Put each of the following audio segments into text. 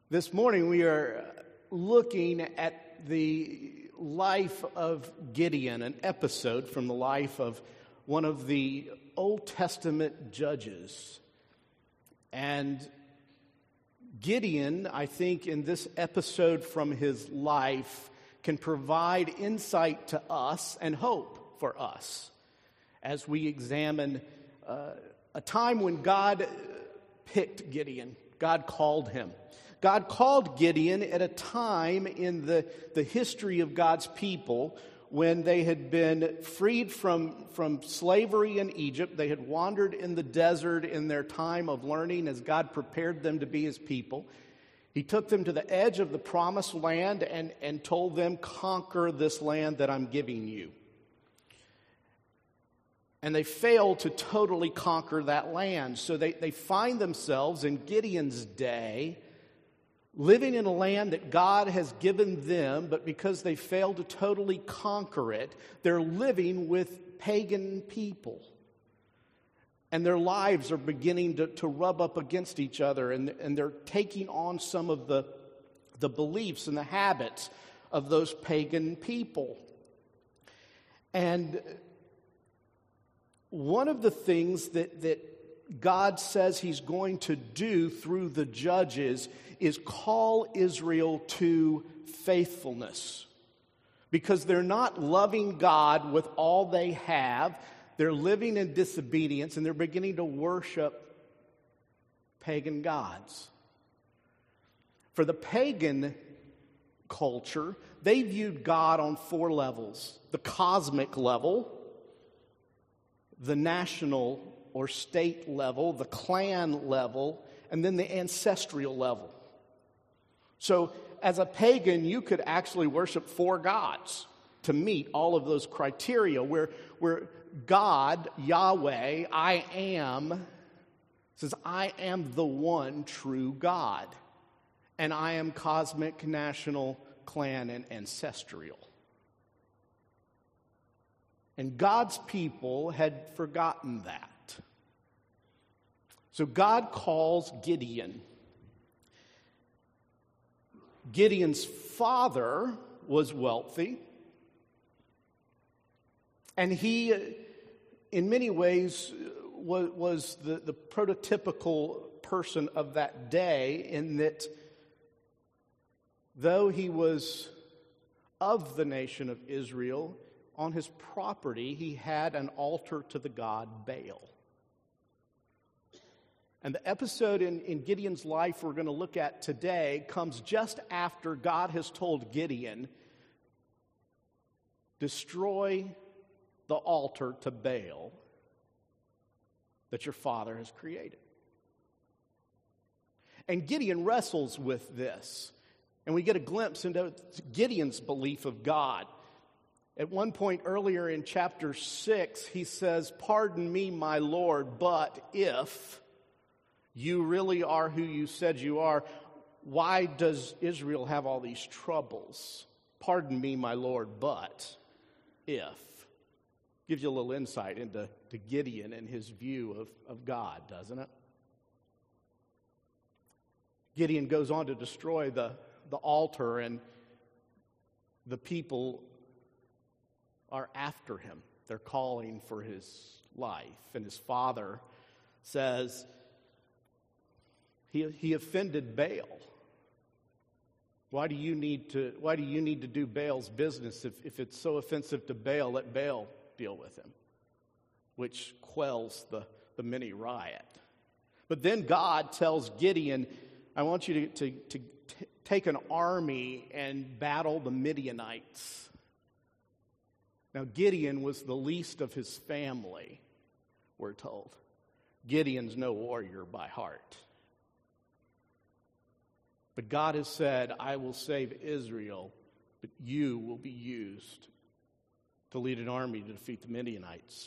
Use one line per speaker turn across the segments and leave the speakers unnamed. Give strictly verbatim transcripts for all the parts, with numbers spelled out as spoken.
This morning we are looking at the life of Gideon, an episode from the life of one of the Old Testament judges. And Gideon, I think, in this episode from his life can provide insight to us and hope for us as we examine uh, a time when God picked Gideon. God called him. God called Gideon at a time in the, the history of God's people when they had been freed from, from slavery in Egypt. They had wandered in the desert in their time of learning as God prepared them to be his people. He took them to the edge of the promised land and, and told them, conquer this land that I'm giving you. And they failed to totally conquer that land. So they, they find themselves in Gideon's day living in a land that God has given them, but because they failed to totally conquer it, they're living with pagan people. And their lives are beginning to, to rub up against each other, and, and they're taking on some of the, the beliefs and the habits of those pagan people. And one of the things that, that God says he's going to do through the judges is call Israel to faithfulness. Because they're not loving God with all they have. They're living in disobedience and they're beginning to worship pagan gods. For the pagan culture, they viewed God on four levels. The cosmic level, the national or state level, the clan level, and then the ancestral level. So as a pagan, you could actually worship four gods to meet all of those criteria where, where God, Yahweh, I am, says, I am the one true God. And I am cosmic, national, clan, and ancestral. And God's people had forgotten that. So God calls Gideon. Gideon's father was wealthy, and he, in many ways, was, was the, the prototypical person of that day in that though he was of the nation of Israel, on his property he had an altar to the god Baal. And the episode in, in Gideon's life we're going to look at today comes just after God has told Gideon, destroy the altar to Baal that your father has created. And Gideon wrestles with this. And we get a glimpse into Gideon's belief of God. At one point earlier in chapter six, he says, pardon me, my Lord, but if you really are who you said you are, why does Israel have all these troubles? Pardon me, my Lord, but if. Gives you a little insight into to Gideon and his view of, of God, doesn't it? Gideon goes on to destroy the, the altar, and the people are after him. They're calling for his life. And his father says, He, he offended Baal. Why do you need to, why do you need to do Baal's business? If, if it's so offensive to Baal, let Baal deal with him, which quells the, the mini riot. But then God tells Gideon, I want you to, to, to t- take an army and battle the Midianites. Now, Gideon was the least of his family, we're told. Gideon's no warrior by heart. But God has said, I will save Israel, but you will be used to lead an army to defeat the Midianites.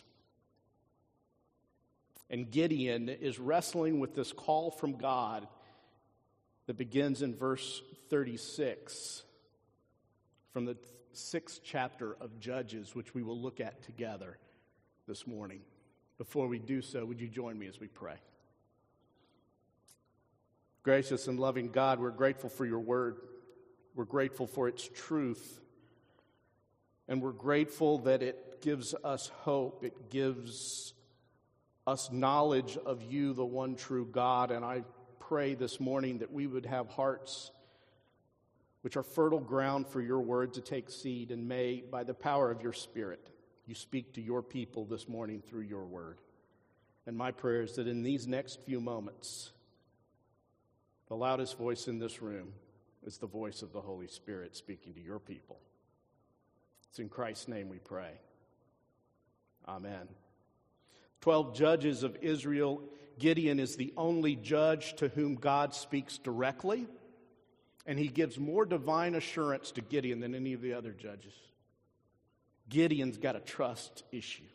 And Gideon is wrestling with this call from God that begins in verse thirty-six from the sixth chapter of Judges, which we will look at together this morning. Before we do so, would you join me as we pray? Gracious and loving God, we're grateful for your word. We're grateful for its truth. And we're grateful that it gives us hope. It gives us knowledge of you, the one true God. And I pray this morning that we would have hearts which are fertile ground for your word to take seed. And may, by the power of your Spirit, you speak to your people this morning through your word. And my prayer is that in these next few moments, the loudest voice in this room is the voice of the Holy Spirit speaking to your people. It's in Christ's name we pray. Amen. Twelve judges of Israel. Gideon is the only judge to whom God speaks directly, and he gives more divine assurance to Gideon than any of the other judges. Gideon's got a trust issue.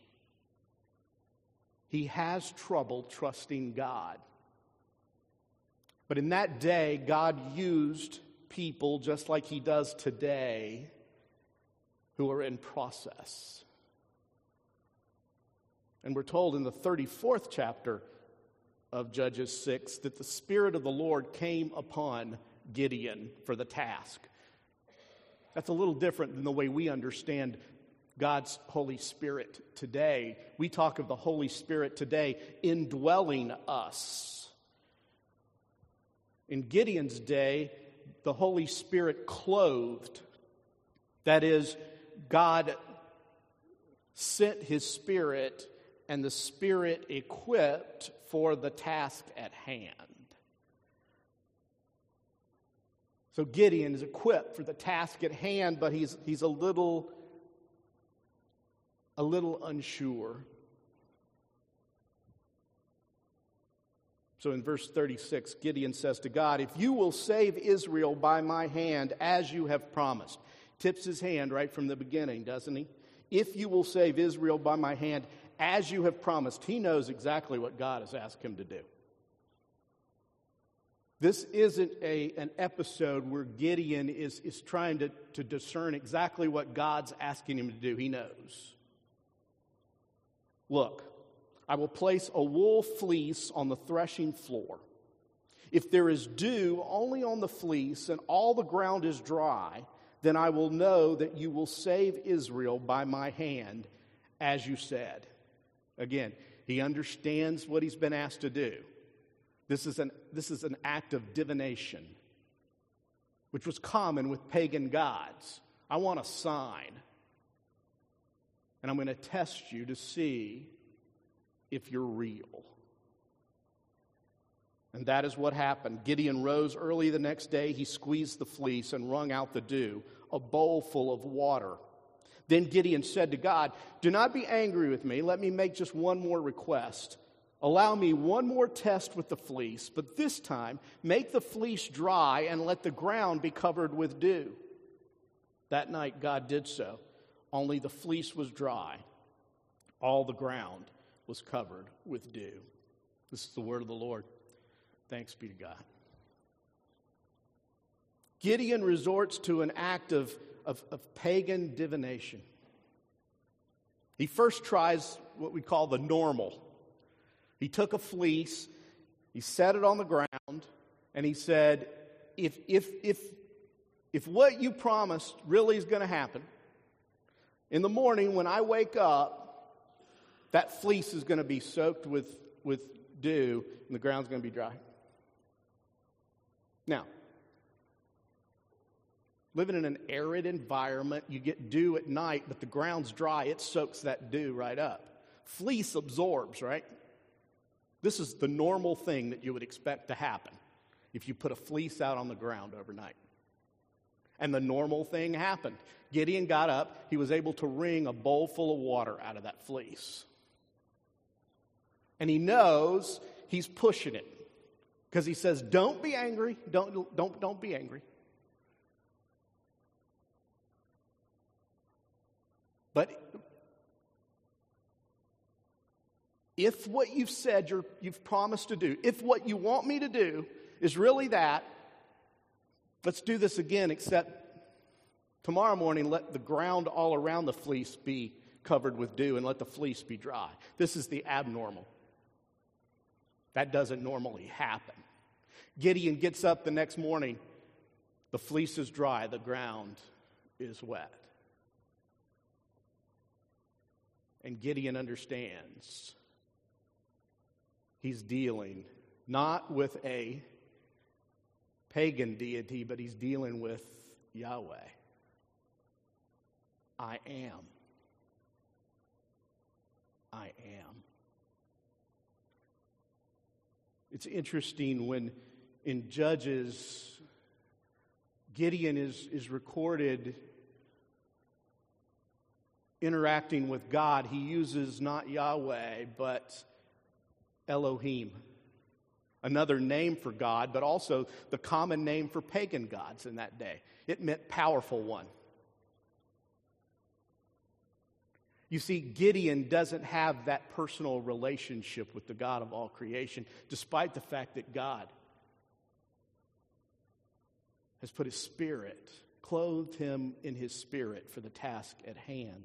He has trouble trusting God. But in that day, God used people just like he does today who are in process. And we're told in the thirty-fourth chapter of Judges six that the Spirit of the Lord came upon Gideon for the task. That's a little different than the way we understand God's Holy Spirit today. We talk of the Holy Spirit today indwelling us. In Gideon's day, the Holy Spirit clothed. That is, God sent his Spirit, and the Spirit equipped for the task at hand. So Gideon is equipped for the task at hand, but he's he's a little a little unsure. So in verse thirty-six, Gideon says to God, "If you will save Israel by my hand, as you have promised." Tips his hand right from the beginning, doesn't he? If you will save Israel by my hand, as you have promised. He knows exactly what God has asked him to do. This isn't a, an episode where Gideon is, is trying to, to discern exactly what God's asking him to do. He knows. Look, I will place a wool fleece on the threshing floor. If there is dew only on the fleece and all the ground is dry, then I will know that you will save Israel by my hand, as you said. Again, he understands what he's been asked to do. This is an, this is an act of divination, which was common with pagan gods. I want a sign, and I'm going to test you to see if you're real. And that is what happened. Gideon rose early the next day. He squeezed the fleece and wrung out the dew, a bowl full of water. Then Gideon said to God, "Do not be angry with me. Let me make just one more request. Allow me one more test with the fleece, but this time make the fleece dry and let the ground be covered with dew." That night God did so. Only the fleece was dry. All the ground was covered with dew. This is the word of the Lord. Thanks be to God. Gideon resorts to an act of, of, of pagan divination. He first tries what we call the normal. He took a fleece, he set it on the ground, and he said, if, if, if, if what you promised really is going to happen, in the morning when I wake up, that fleece is going to be soaked with, with dew, and the ground's going to be dry. Now, living in an arid environment, you get dew at night, but the ground's dry, it soaks that dew right up. Fleece absorbs, right? This is the normal thing that you would expect to happen if you put a fleece out on the ground overnight. And the normal thing happened. Gideon got up. He was able to wring a bowl full of water out of that fleece. And he knows he's pushing it. Because he says, don't be angry. Don't, don't, don't be angry. But if what you've said you're, you've promised to do, if what you want me to do is really that, let's do this again, except tomorrow morning let the ground all around the fleece be covered with dew and let the fleece be dry. This is the abnormal. That doesn't normally happen. Gideon gets up the next morning. The fleece is dry. The ground is wet. And Gideon understands he's dealing not with a pagan deity, but he's dealing with Yahweh. I am. I am. It's interesting when in Judges, Gideon is, is recorded interacting with God. He uses not Yahweh, but Elohim, another name for God, but also the common name for pagan gods in that day. It meant powerful one. You see, Gideon doesn't have that personal relationship with the God of all creation, despite the fact that God has put his spirit, clothed him in his spirit for the task at hand.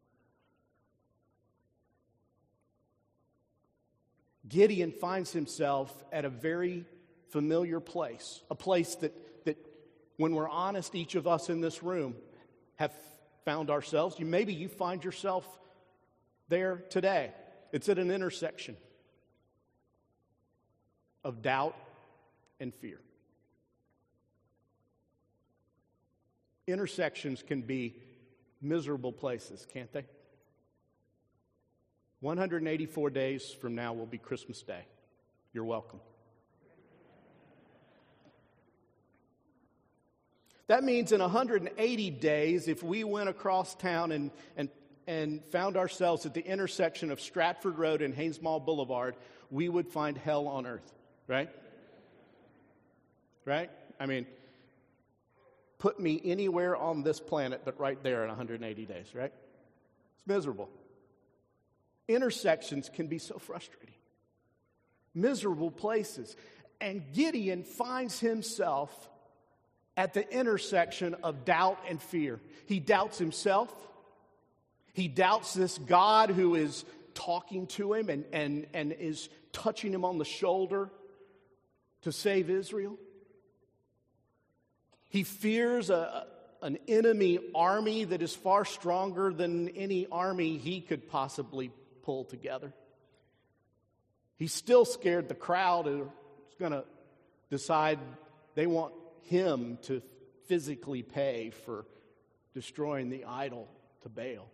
Gideon finds himself at a very familiar place, a place that, that when we're honest, each of us in this room have found ourselves. You, maybe you find yourself there today. It's at an intersection of doubt and fear. Intersections can be miserable places, can't they? one hundred eighty-four days from now will be Christmas Day. You're welcome. That means in one hundred eighty days, if we went across town and, and, and found ourselves at the intersection of Stratford Road and Haynes Mall Boulevard, we would find hell on earth, right? Right? I mean, put me anywhere on this planet but right there in one hundred eighty days, right? It's miserable. Intersections can be so frustrating. Miserable places. And Gideon finds himself at the intersection of doubt and fear. He doubts himself. He doubts this God who is talking to him and, and, and is touching him on the shoulder to save Israel. He fears a, an enemy army that is far stronger than any army he could possibly pull together. He's still scared the crowd is going to decide they want him to physically pay for destroying the idol to Baal.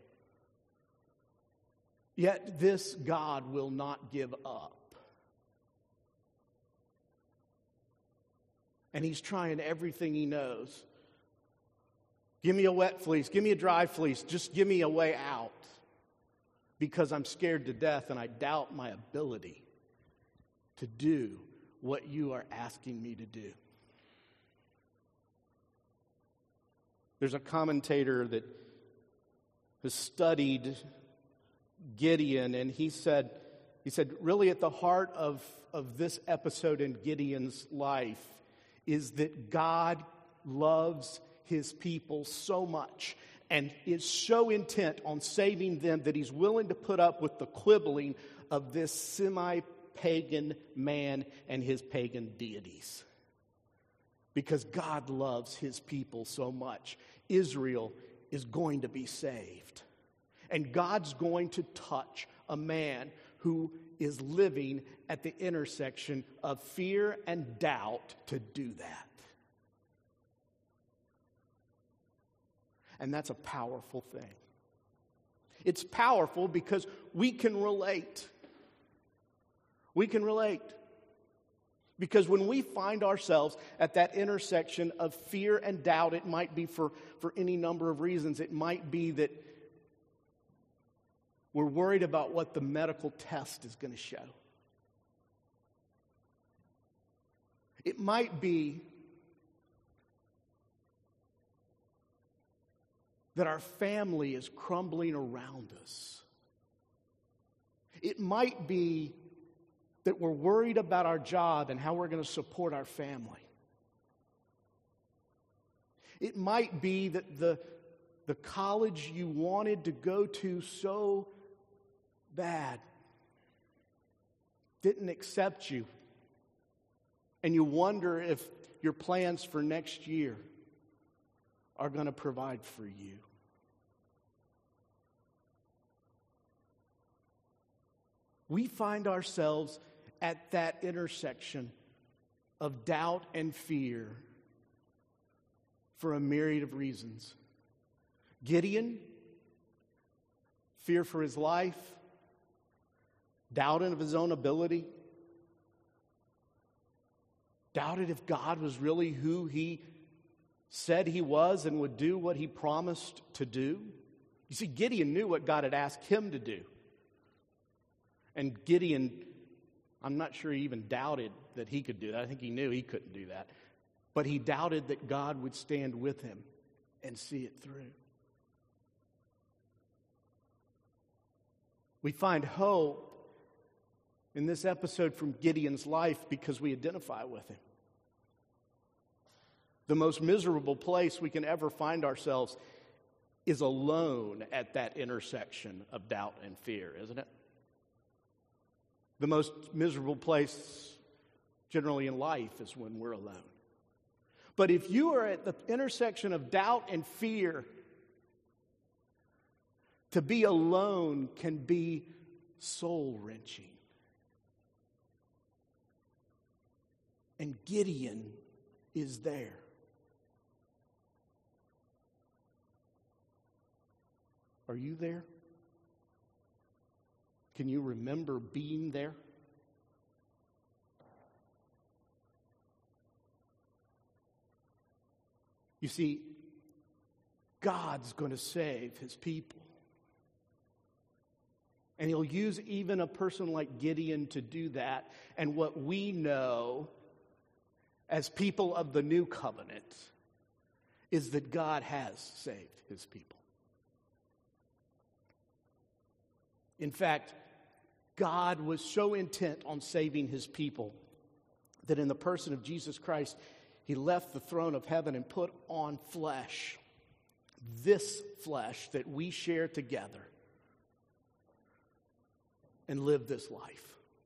Yet this God will not give up. And he's trying everything he knows. Give me a wet fleece. Give me a dry fleece. Just give me a way out. Because I'm scared to death and I doubt my ability to do what you are asking me to do. There's a commentator that has studied Gideon, and he said, he said, really at the heart of, of this episode in Gideon's life is that God loves his people so much and is so intent on saving them that he's willing to put up with the quibbling of this semi-pagan man and his pagan deities. Because God loves his people so much. Israel is going to be saved. And God's going to touch a man who is living at the intersection of fear and doubt to do that. And that's a powerful thing. It's powerful because we can relate. We can relate. Because when we find ourselves at that intersection of fear and doubt, it might be for, for any number of reasons. It might be that we're worried about what the medical test is going to show. It might be that our family is crumbling around us. It might be that we're worried about our job and how we're going to support our family. It might be that the, the college you wanted to go to so bad didn't accept you And you wonder if your plans for next year are going to provide for you. We find ourselves at that intersection of doubt and fear for a myriad of reasons. Gideon, fear for his life, doubting of his own ability, doubted if God was really who he said he was and would do what he promised to do. You see, Gideon knew what God had asked him to do. And Gideon, I'm not sure he even doubted that he could do that. I think he knew he couldn't do that. But he doubted that God would stand with him and see it through. We find hope in this episode from Gideon's life because we identify with him. The most miserable place we can ever find ourselves is alone at that intersection of doubt and fear, isn't it? The most miserable place generally in life is when we're alone. But if you are at the intersection of doubt and fear, to be alone can be soul-wrenching. And Gideon is there. Are you there? Can you remember being there? You see, God's going to save his people. And he'll use even a person like Gideon to do that. And what we know as people of the new covenant is that God has saved his people. In fact, God was so intent on saving his people that in the person of Jesus Christ, he left the throne of heaven and put on flesh, this flesh that we share together, and live this life.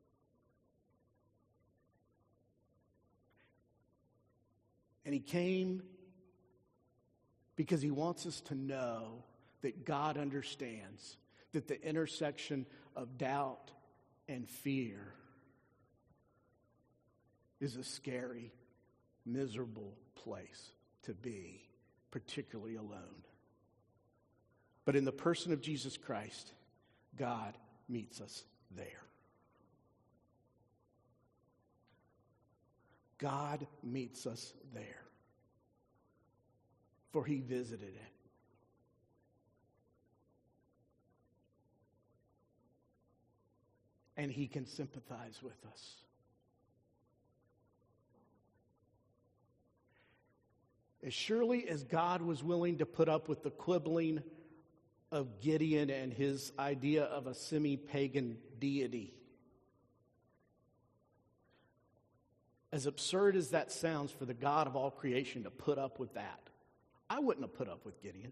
And he came because he wants us to know that God understands that the intersection of doubt and fear is a scary, miserable place to be, particularly alone. But in the person of Jesus Christ, God meets us there. God meets us there. For he visited it. And he can sympathize with us. As surely as God was willing to put up with the quibbling of Gideon and his idea of a semi-pagan deity, as absurd as that sounds for the God of all creation to put up with that, I wouldn't have put up with Gideon.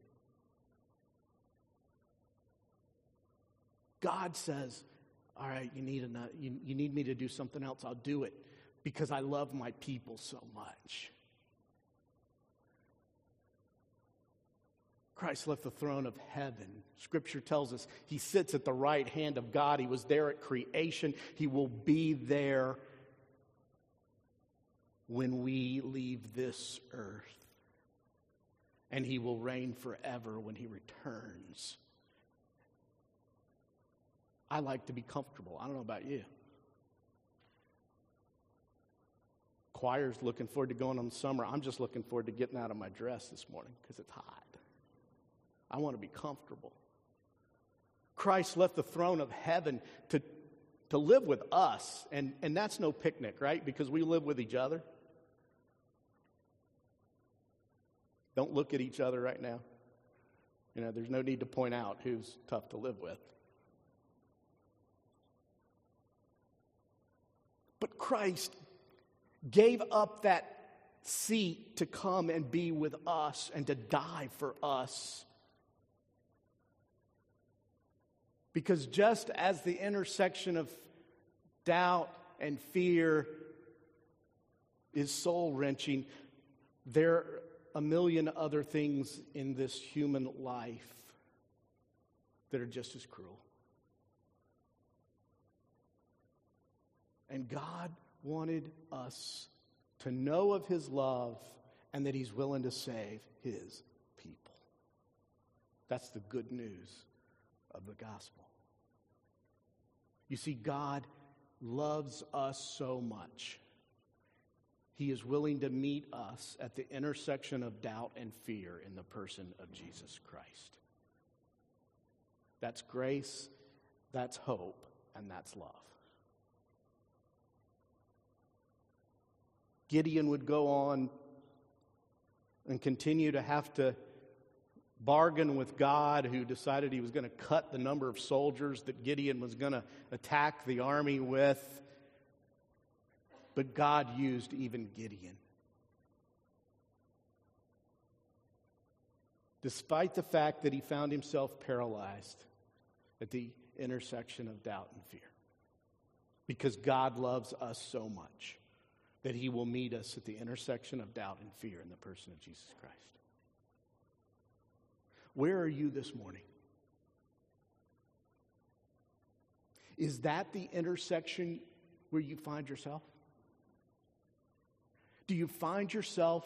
God says, all right, you need, enough, you, you need me to do something else, I'll do it because I love my people so much. Christ left the throne of heaven. Scripture tells us he sits at the right hand of God. He was there at creation. He will be there when we leave this earth. And he will reign forever when he returns. I like to be comfortable. I don't know about you. Choir's looking forward to going on the summer. I'm just looking forward to getting out of my dress this morning because it's hot. I want to be comfortable. Christ left the throne of heaven to, to live with us. And, and that's no picnic, right? Because we live with each other. Don't look at each other right now. You know, there's no need to point out who's tough to live with. But Christ gave up that seat to come and be with us and to die for us. Because just as the intersection of doubt and fear is soul-wrenching. There are a million other things in this human life that are just as cruel. And God wanted us to know of his love and that he's willing to save his people. That's the good news of the gospel. You see, God loves us so much. He is willing to meet us at the intersection of doubt and fear in the person of Jesus Christ. That's grace, that's hope, and that's love. Gideon would go on and continue to have to bargain with God, who decided he was going to cut the number of soldiers that Gideon was going to attack the army with. But God used even Gideon. Despite the fact that he found himself paralyzed at the intersection of doubt and fear. Because God loves us so much that he will meet us at the intersection of doubt and fear in the person of Jesus Christ. Where are you this morning? Is that the intersection where you find yourself? Do you find yourself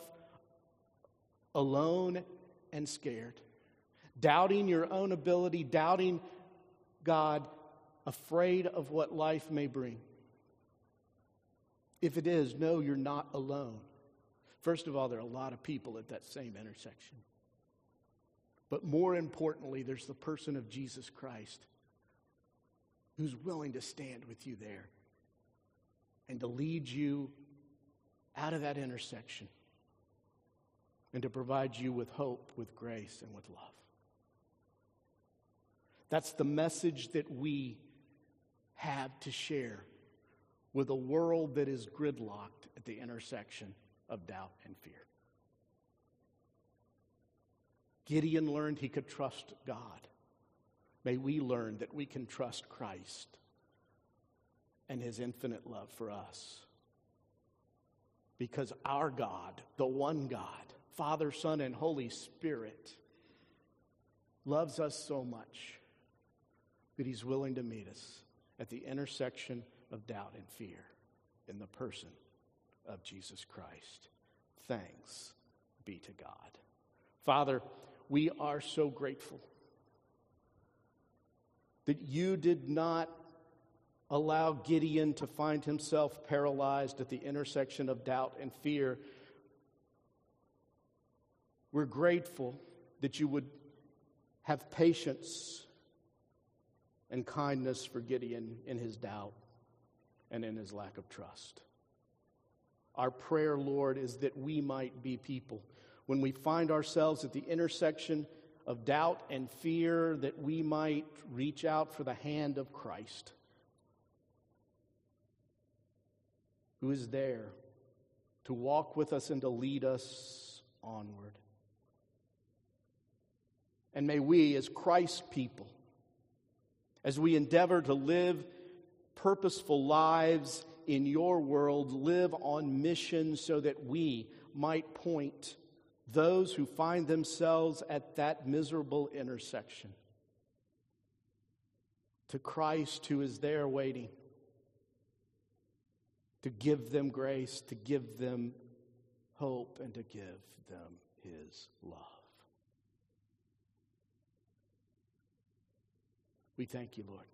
alone and scared? Doubting your own ability, doubting God, afraid of what life may bring? If it is, no, you're not alone. First of all, there are a lot of people at that same intersection. But more importantly, there's the person of Jesus Christ who's willing to stand with you there and to lead you out of that intersection and to provide you with hope, with grace, and with love. That's the message that we have to share with a world that is gridlocked at the intersection of doubt and fear. Gideon learned he could trust God. May we learn that we can trust Christ and his infinite love for us. Because our God, the one God, Father, Son, and Holy Spirit, loves us so much that he's willing to meet us at the intersection of doubt and fear in the person of Jesus Christ. Thanks be to God. Father, we are so grateful that you did not allow Gideon to find himself paralyzed at the intersection of doubt and fear. We're grateful that you would have patience and kindness for Gideon in his doubt and in his lack of trust. Our prayer, Lord, is that we might be people, when we find ourselves at the intersection of doubt and fear, that we might reach out for the hand of Christ, who is there to walk with us and to lead us onward. And may we, as Christ's people, as we endeavor to live purposeful lives in your world, live on mission so that we might point those who find themselves at that miserable intersection to Christ, who is there waiting to give them grace, to give them hope, and to give them his love. We thank you, Lord,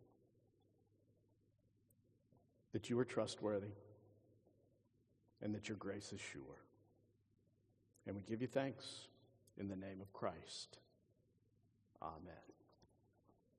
that you are trustworthy and that your grace is sure. And we give you thanks in the name of Christ. Amen.